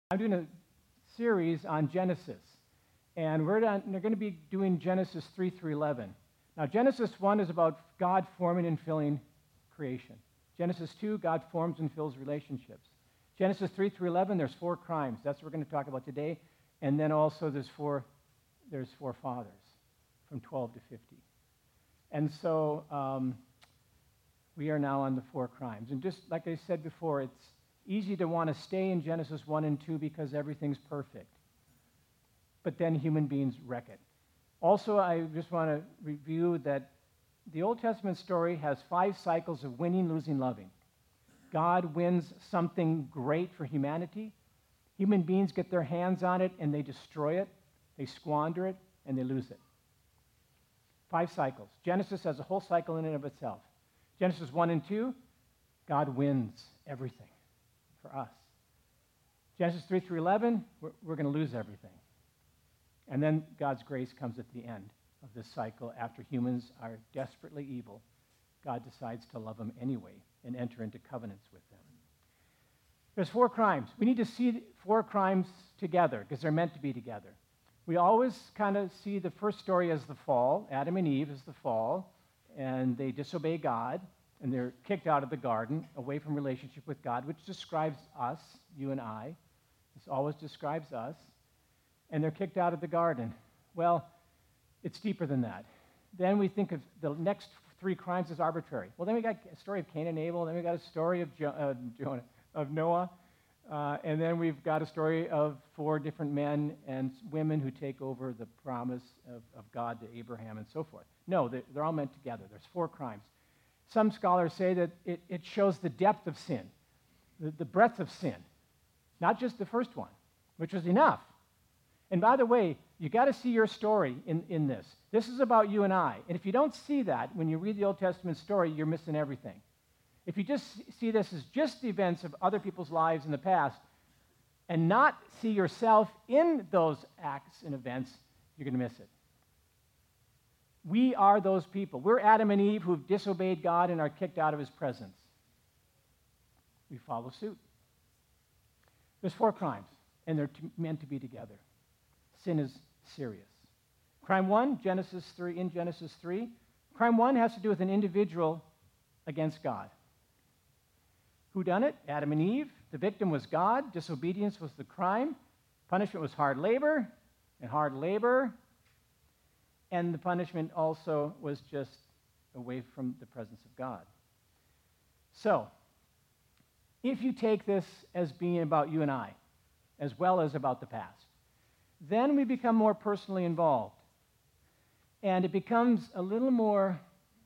I'm doing a series on Genesis, and they're going to be doing Genesis 3 through 11. Now, Genesis 1 is about God forming and filling creation. Genesis 2, God forms and fills relationships. Genesis 3 through 11, there's 4 crimes. That's what we're going to talk about today. And then also there's four fathers from 12 to 50. And so we are now on the 4 crimes. And just like I said before, it's easy to want to stay in Genesis 1 and 2 because everything's perfect. But then human beings wreck it. Also, I just want to review that the Old Testament story has 5 cycles of winning, losing, loving. God wins something great for humanity. Human beings get their hands on it and they destroy it, they squander it, and they lose it. 5 cycles. Genesis has a whole cycle in and of itself. Genesis 1 and 2, God wins everything for us. Genesis 3 through 11, we're going to lose everything. And then God's grace comes at the end of this cycle after humans are desperately evil. God decides to love them anyway and enter into covenants with them. There's 4 crimes. We need to see 4 crimes together because they're meant to be together. We always kind of see the first story as the fall. Adam and Eve is the fall, and they disobey God, and they're kicked out of the garden, away from relationship with God, which describes us, you and I. This always describes us. And they're kicked out of the garden. Well, it's deeper than that. Then we think of the next 3 crimes as arbitrary. Well, then we got a story of Cain and Abel, then we got a story of Noah, and then we've got a story of 4 different men and women who take over the promise of God to Abraham and so forth. No, they're all meant together. There's 4 crimes. Some scholars say that it shows the depth of sin, the breadth of sin, not just the first one, which was enough. And by the way, you got to see your story in this. This is about you and I. And if you don't see that when you read the Old Testament story, you're missing everything. If you just see this as just the events of other people's lives in the past and not see yourself in those acts and events, you're going to miss it. We are those people. We're Adam and Eve who've disobeyed God and are kicked out of his presence. We follow suit. There's 4 crimes, and they're meant to be together. Sin is serious. Crime 1, Genesis 3. Crime 1 has to do with an individual against God. Who done it? Adam and Eve. The victim was God. Disobedience was the crime. Punishment was hard labor. And the punishment also was just away from the presence of God. So, if you take this as being about you and I, as well as about the past, then we become more personally involved. And it becomes a little more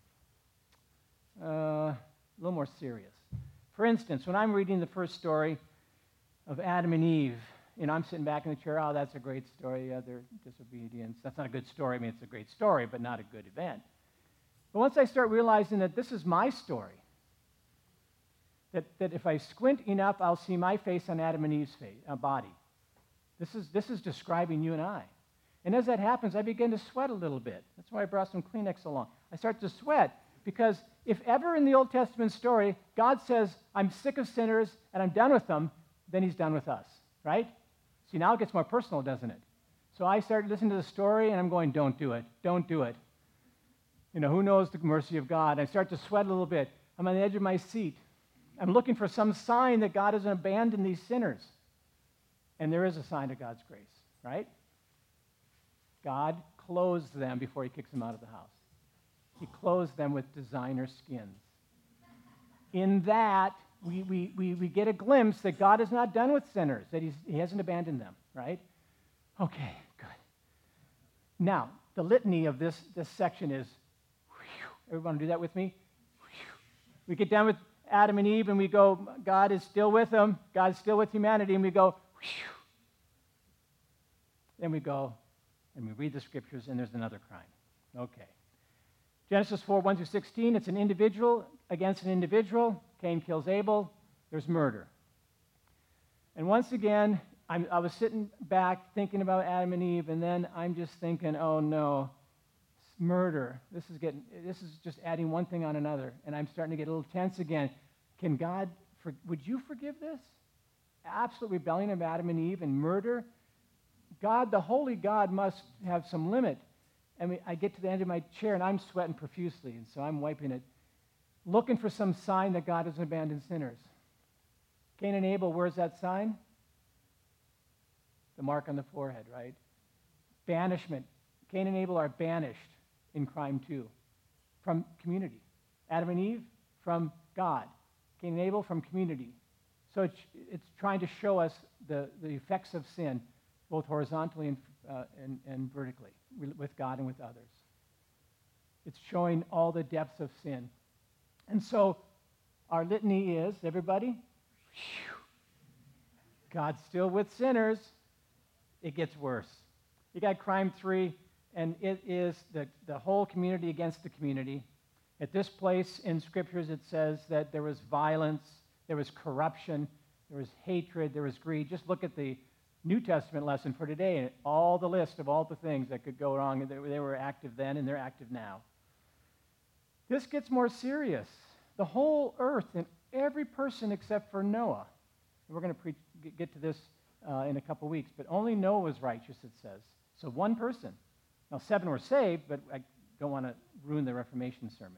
serious. For instance, when I'm reading the first story of Adam and Eve, I'm sitting back in the chair, oh, that's a great story, their disobedience. That's not a good story. I mean, it's a great story, but not a good event. But once I start realizing that this is my story, that if I squint enough, I'll see my face on Adam and Eve's body. This is describing you and I. And as that happens, I begin to sweat a little bit. That's why I brought some Kleenex along. I start to sweat because if ever in the Old Testament story, God says, I'm sick of sinners and I'm done with them, then he's done with us, right? See, now it gets more personal, doesn't it? So I start listening to the story and I'm going, don't do it. Who knows the mercy of God? I start to sweat a little bit. I'm on the edge of my seat. I'm looking for some sign that God hasn't abandoned these sinners. And there is a sign of God's grace, right? God clothes them before he kicks them out of the house. He clothes them with designer skins. In that, we get a glimpse that God is not done with sinners, that he hasn't abandoned them, right? Okay, good. Now, the litany of this section is, everyone do that with me? We get done with Adam and Eve and we go, God is still with them. God is still with humanity. And we go, then we go and we read the scriptures and there's another crime. Okay. Genesis 4, 1 through 16, it's an individual against an individual. Cain kills Abel. There's murder. And once again, I was sitting back thinking about Adam and Eve, and then I'm just thinking, oh no, murder. This is just adding one thing on another, and I'm starting to get a little tense again. Can God, would you forgive this? absolute rebellion of Adam and Eve and murder. God, the holy God, must have some limit. And I get to the end of my chair, and I'm sweating profusely, and so I'm wiping it, looking for some sign that God hasn't abandoned sinners. Cain and Abel, where's that sign? The mark on the forehead, right? Banishment. Cain and Abel are banished in crime too, from community. Adam and Eve, from God. Cain and Abel, from community. So it's trying to show us the effects of sin, both horizontally and vertically, with God and with others. It's showing all the depths of sin. And so our litany is, everybody, God's still with sinners. It gets worse. You got crime 3, and it is the whole community against the community. At this place in Scriptures, it says that there was violence, there was corruption, there was hatred, there was greed. Just look at the New Testament lesson for today, and all the list of all the things that could go wrong. They were active then, and they're active now. This gets more serious. The whole earth and every person except for Noah. We're going to get to this in a couple weeks, but only Noah was righteous, it says. So one person. Now 7 were saved, but I don't want to ruin the Reformation sermon.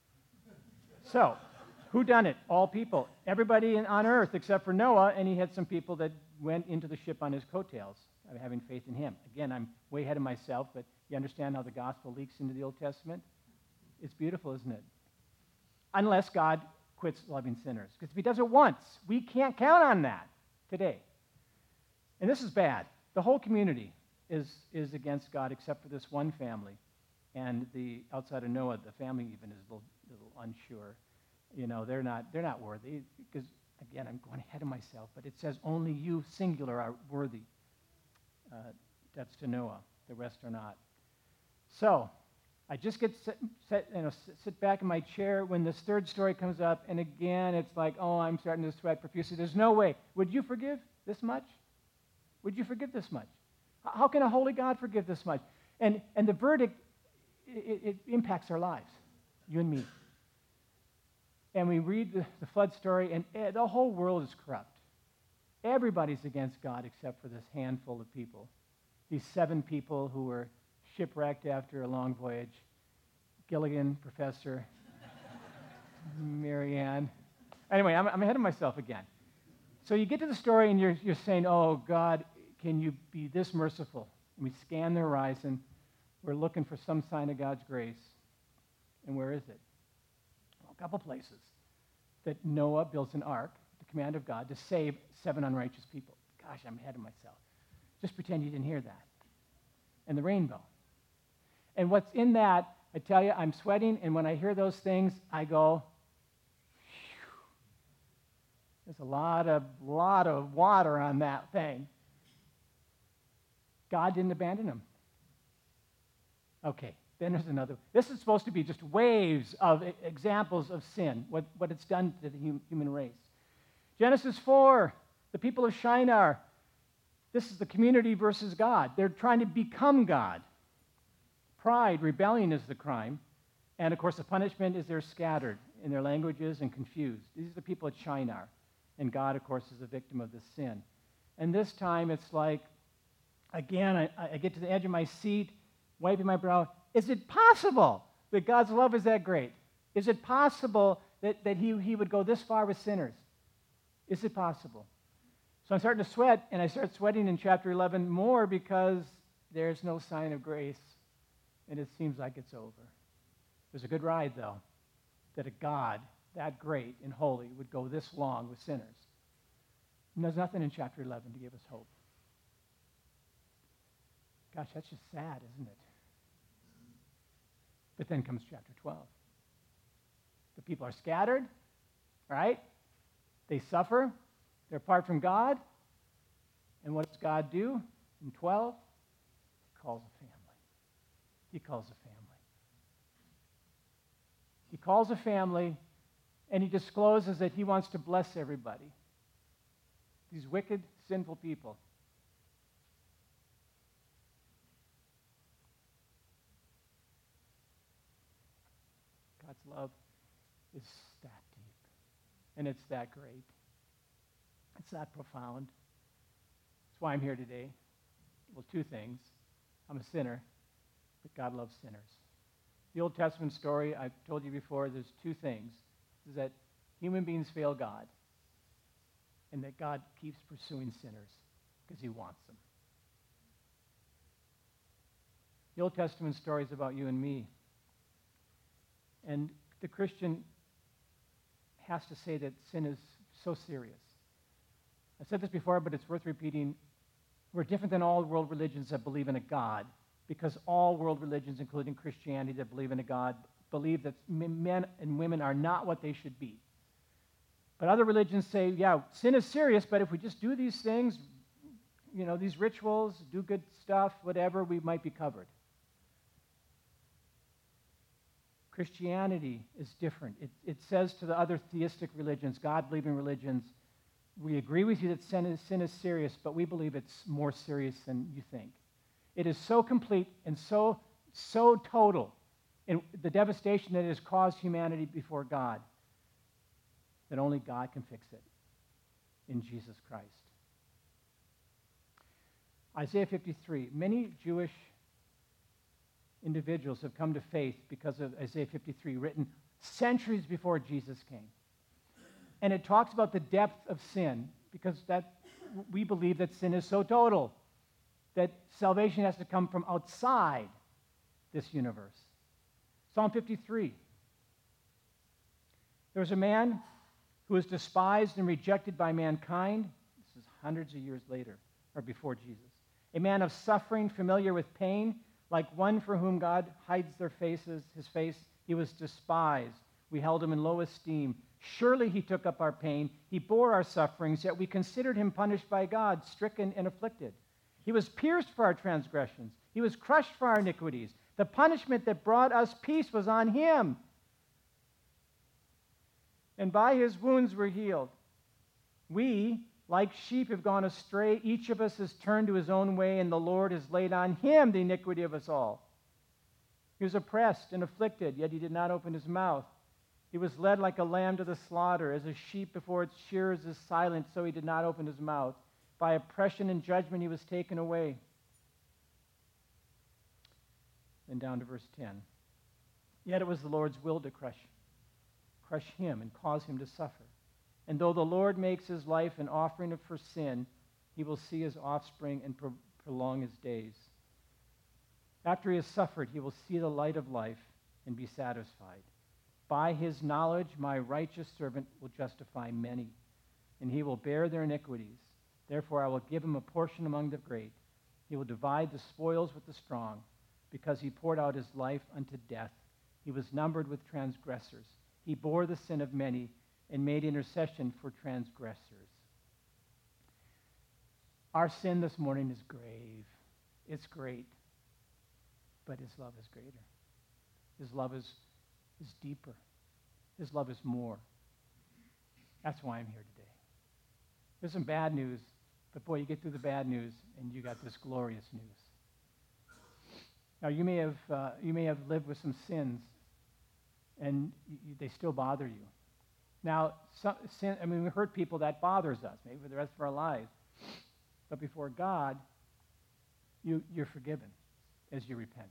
So, who done it? All people. Everybody on earth except for Noah, and he had some people that went into the ship on his coattails, having faith in him. Again, I'm way ahead of myself, but you understand how the gospel leaks into the Old Testament? It's beautiful, isn't it? Unless God quits loving sinners. Because if he does it once, we can't count on that today. And this is bad. The whole community is against God except for this one family. And outside of Noah, the family even is a little unsure. You know, they're not worthy. Because, again, I'm going ahead of myself, but it says only you, singular, are worthy. That's to Noah. The rest are not. So, I just get sit back in my chair when this third story comes up, and again, it's like, oh, I'm starting to sweat profusely. There's no way. Would you forgive this much? Would you forgive this much? How can a holy God forgive this much? And the verdict, it impacts our lives, you and me. And we read the flood story, and the whole world is corrupt. Everybody's against God except for this handful of people. These 7 people who were shipwrecked after a long voyage. Gilligan, Professor, Marianne. Anyway, I'm ahead of myself again. So you get to the story, and you're saying, oh, God, can you be this merciful? And we scan the horizon. We're looking for some sign of God's grace. And where is it? Well, a couple places. That Noah builds an ark, the command of God, to save 7 unrighteous people. Gosh, I'm ahead of myself. Just pretend you didn't hear that. And the rainbow. And what's in that, I tell you, I'm sweating, and when I hear those things, I go, phew. There's a lot of water on that thing. God didn't abandon them. Okay, then there's another. This is supposed to be just waves of examples of sin, what it's done to the human race. Genesis 4, the people of Shinar. This is the community versus God. They're trying to become God. Pride, rebellion is the crime. And, of course, the punishment is they're scattered in their languages and confused. These are the people at Shinar. And God, of course, is the victim of the sin. And this time it's like, again, I get to the edge of my seat, wiping my brow. Is it possible that God's love is that great? Is it possible that he would go this far with sinners? Is it possible? So I'm starting to sweat, and I start sweating in chapter 11 more because there's no sign of grace, and it seems like it's over. It was a good ride, though, that a God that great and holy would go this long with sinners. And there's nothing in chapter 11 to give us hope. Gosh, that's just sad, isn't it? But then comes chapter 12. The people are scattered, right? They suffer. They're apart from God. And what does God do in 12? He calls a family. He calls a family. He calls a family, and he discloses that he wants to bless everybody. These wicked, sinful people. God's love is that deep, and it's that great. It's that profound. That's why I'm here today. Well, two things. I'm a sinner, but God loves sinners. The Old Testament story, I've told you before, there's two things. Is that human beings fail God, and that God keeps pursuing sinners because he wants them. The Old Testament story is about you and me. And the Christian has to say that sin is so serious. I've said this before, but it's worth repeating. We're different than all world religions that believe in a God, because all world religions, including Christianity, that believe in a God, believe that men and women are not what they should be. But other religions say, yeah, sin is serious, but if we just do these things, these rituals, do good stuff, whatever, we might be covered. Christianity is different. It says to the other theistic religions, God-believing religions, we agree with you that sin is serious, but we believe it's more serious than you think. It is so complete and so total in the devastation that it has caused humanity before God that only God can fix it in Jesus Christ. Isaiah 53. Many Jewish individuals have come to faith because of Isaiah 53, written centuries before Jesus came. And it talks about the depth of sin, because we believe that sin is so total that salvation has to come from outside this universe. Psalm 53. There was a man who was despised and rejected by mankind. This is hundreds of years later, or before Jesus. A man of suffering, familiar with pain, like one for whom God hides his face. He was despised. We held him in low esteem. Surely he took up our pain. He bore our sufferings, yet we considered him punished by God, stricken and afflicted. He was pierced for our transgressions. He was crushed for our iniquities. The punishment that brought us peace was on him. And by his wounds we're healed. We, like sheep, have gone astray. Each of us has turned to his own way, and the Lord has laid on him the iniquity of us all. He was oppressed and afflicted, yet he did not open his mouth. He was led like a lamb to the slaughter. As a sheep before its shearers is silent, so he did not open his mouth. By oppression and judgment he was taken away. Then down to verse 10. Yet it was the Lord's will to crush him and cause him to suffer. And though the Lord makes his life an offering for sin, he will see his offspring and prolong his days. After he has suffered, he will see the light of life and be satisfied. By his knowledge, my righteous servant will justify many, and he will bear their iniquities. Therefore, I will give him a portion among the great. He will divide the spoils with the strong, because he poured out his life unto death. He was numbered with transgressors. He bore the sin of many and made intercession for transgressors. Our sin this morning is grave. It's great. But his love is greater. His love is deeper. His love is more. That's why I'm here today. There's some bad news, but boy, you get through the bad news and you got this glorious news. Now, you may have lived with some sins, and they still bother you. Now, we hurt people, that bothers us, maybe for the rest of our lives. But before God, you're forgiven as you repent.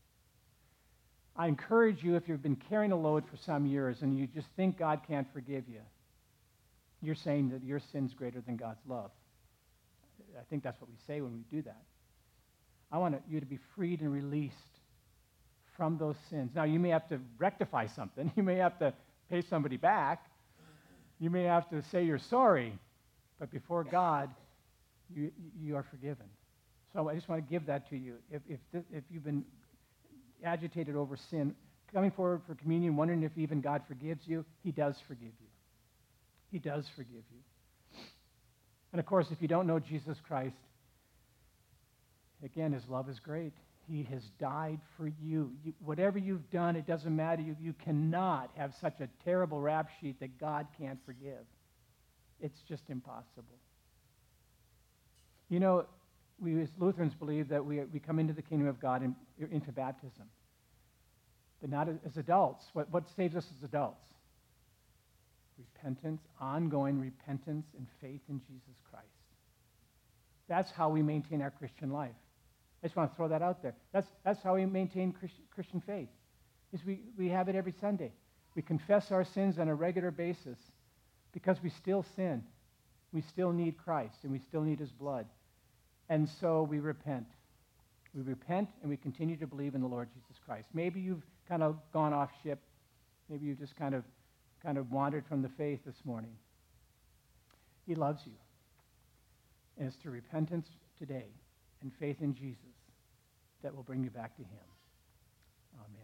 I encourage you, if you've been carrying a load for some years and you just think God can't forgive you, you're saying that your sin's greater than God's love. I think that's what we say when we do that. I want you to be freed and released from those sins. Now, you may have to rectify something. You may have to pay somebody back. You may have to say you're sorry. But before God, you are forgiven. So I just want to give that to you. If you've been agitated over sin, coming forward for communion, wondering if even God forgives you, he does forgive you. He does forgive you. And of course, if you don't know Jesus Christ, again, his love is great. He has died for you. Whatever you've done, it doesn't matter. You cannot have such a terrible rap sheet that God can't forgive. It's just impossible. You know, we as Lutherans believe that we come into the kingdom of God into baptism, but not as adults. What saves us as adults? repentance, ongoing repentance and faith in Jesus Christ. That's how we maintain our Christian life. I just want to throw that out there. That's how we maintain Christian faith, is we have it every Sunday. We confess our sins on a regular basis because we still sin. We still need Christ, and we still need his blood. And so we repent. We repent, and we continue to believe in the Lord Jesus Christ. Maybe you've kind of gone off ship. Maybe you just kind of wandered from the faith this morning. He loves you. And it's through repentance today and faith in Jesus that will bring you back to him. Amen.